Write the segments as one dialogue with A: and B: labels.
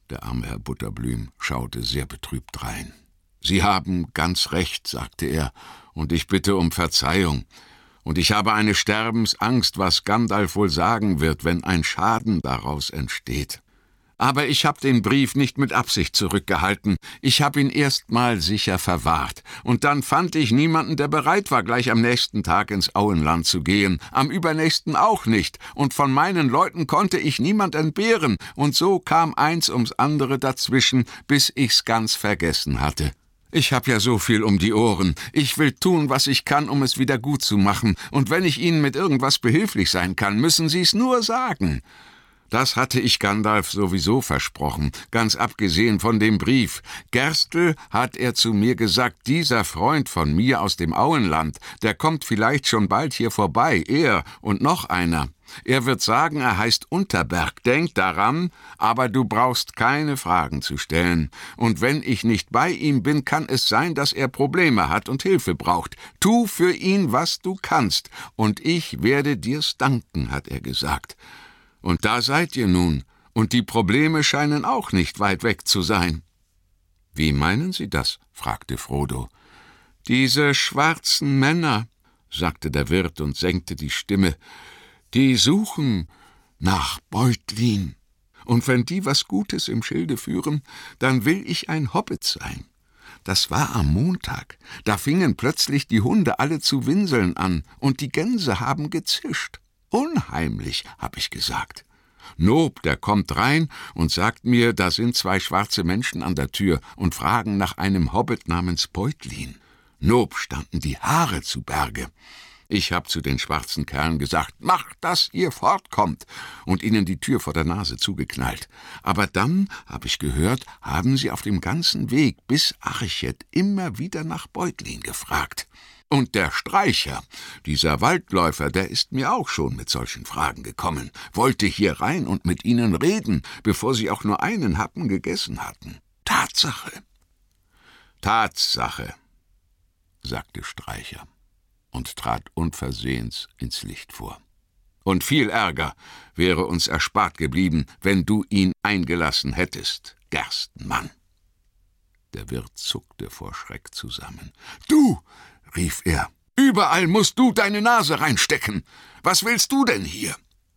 A: Der arme Herr Butterblüm schaute sehr betrübt drein. »Sie haben ganz recht«, sagte er, »und ich bitte um Verzeihung. Und ich habe eine Sterbensangst, was Gandalf wohl sagen wird, wenn ein Schaden daraus entsteht. Aber ich habe den Brief nicht mit Absicht zurückgehalten. Ich habe ihn erst mal sicher verwahrt. Und dann fand ich niemanden, der bereit war, gleich am nächsten Tag ins Auenland zu gehen. Am übernächsten auch nicht. Und von meinen Leuten konnte ich niemand entbehren. Und so kam eins ums andere dazwischen, bis ich's ganz vergessen hatte. Ich habe ja so viel um die Ohren. Ich will tun, was ich kann, um es wieder gut zu machen. Und wenn ich Ihnen mit irgendwas behilflich sein kann, müssen Sie es nur sagen.« Das hatte ich Gandalf sowieso versprochen, ganz abgesehen von dem Brief. Gerstl, hat er zu mir gesagt, dieser Freund von mir aus dem Auenland, der kommt vielleicht schon bald hier vorbei, er und noch einer. Er wird sagen, er heißt Unterberg, denk daran, aber du brauchst keine Fragen zu stellen. Und wenn ich nicht bei ihm bin, kann es sein, dass er Probleme hat und Hilfe braucht. Tu für ihn, was du kannst, und ich werde dir's danken, hat er gesagt. Und da seid ihr nun, und die Probleme scheinen auch nicht weit weg zu sein.« »Wie meinen Sie das?« fragte Frodo. »Diese schwarzen Männer«, sagte der Wirt und senkte die Stimme, »die suchen nach Beutlin. Und wenn die was Gutes im Schilde führen, dann will ich ein Hobbit sein. Das war am Montag. Da fingen plötzlich die Hunde alle zu winseln an, und die Gänse haben gezischt. »Unheimlich«, hab ich gesagt. Nob, der kommt rein und sagt mir, da sind 2 schwarze Menschen an der Tür und fragen nach einem Hobbit namens Beutlin. Nob standen die Haare zu Berge. Ich hab zu den schwarzen Kerlen gesagt, macht, dass ihr fortkommt, und ihnen die Tür vor der Nase zugeknallt. Aber dann, hab ich gehört, haben sie auf dem ganzen Weg bis Archet immer wieder nach Beutlin gefragt. Und der Streicher, dieser Waldläufer, der ist mir auch schon mit solchen Fragen gekommen, wollte hier rein und mit ihnen reden, bevor sie auch nur einen Happen gegessen hatten. Tatsache.« »Tatsache«, sagte Streicher und trat unversehens ins Licht vor. »Und viel Ärger wäre uns erspart geblieben, wenn du ihn eingelassen hättest, Gerstenmann.« Der Wirt zuckte vor Schreck zusammen. »Du«, rief er, »überall musst du deine Nase reinstecken. Was willst du denn hier?«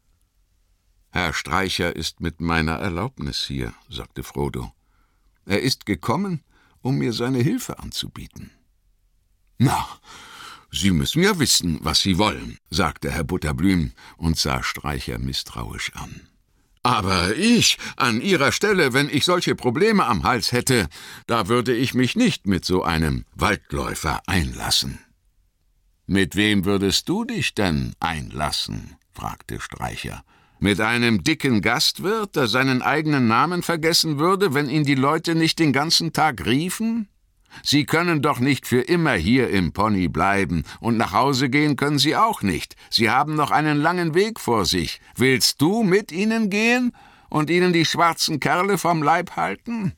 A: »Herr Streicher ist mit meiner Erlaubnis hier«, sagte Frodo. »Er ist gekommen, um mir seine Hilfe anzubieten.« »Na, Sie müssen ja wissen, was Sie wollen«, sagte Herr Butterblüm und sah Streicher misstrauisch an. »Aber ich, an Ihrer Stelle, wenn ich solche Probleme am Hals hätte, da würde ich mich nicht mit so einem Waldläufer einlassen.« »Mit wem würdest du dich denn einlassen?« fragte Streicher. »Mit einem dicken Gastwirt, der seinen eigenen Namen vergessen würde, wenn ihn die Leute nicht den ganzen Tag riefen? Sie können doch nicht für immer hier im Pony bleiben, und nach Hause gehen können Sie auch nicht. Sie haben noch einen langen Weg vor sich. Willst du mit ihnen gehen und ihnen die schwarzen Kerle vom Leib halten?«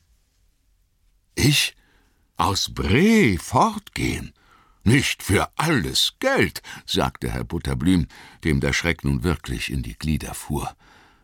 A: »Ich? Aus Bree fortgehen? Nicht für alles Geld«, sagte Herr Butterblüm, dem der Schreck nun wirklich in die Glieder fuhr.